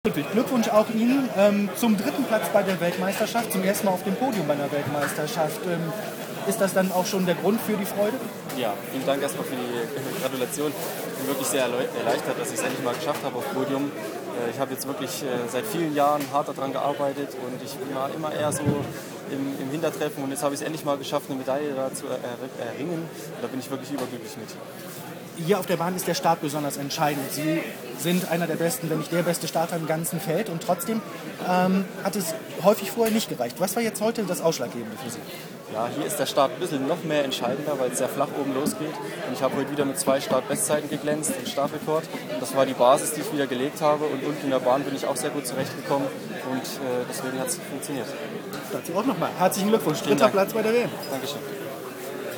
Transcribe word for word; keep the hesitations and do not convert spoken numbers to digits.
Glückwunsch auch Ihnen ähm, zum dritten Platz bei der Weltmeisterschaft, zum ersten Mal auf dem Podium bei einer Weltmeisterschaft. Ähm, ist das dann auch schon der Grund für die Freude? Ja, vielen Dank erstmal für die Gratulation. Ich bin wirklich sehr erleichtert, dass ich es endlich mal geschafft habe auf dem Podium. Ich habe jetzt wirklich seit vielen Jahren hart daran gearbeitet und ich war immer eher so im, im Hintertreffen und jetzt habe ich es endlich mal geschafft, eine Medaille da zu erringen. Und da bin ich wirklich überglücklich mit. Hier auf der Bahn ist der Start besonders entscheidend. Sie sind einer der besten, wenn nicht der beste Starter im ganzen Feld und trotzdem ähm, hat es häufig vorher nicht gereicht. Was war jetzt heute das Ausschlaggebende für Sie? Ja, hier ist der Start ein bisschen noch mehr entscheidender, weil es sehr flach oben losgeht. Und ich habe heute wieder mit zwei Startbestzeiten geglänzt, den Startrekord. Das war die Basis, die ich wieder gelegt habe. Und unten in der Bahn bin ich auch sehr gut zurechtgekommen. Und äh, deswegen hat es funktioniert. Dazu auch nochmal. Herzlichen Glückwunsch. Dritter Platz bei der W M. Dankeschön.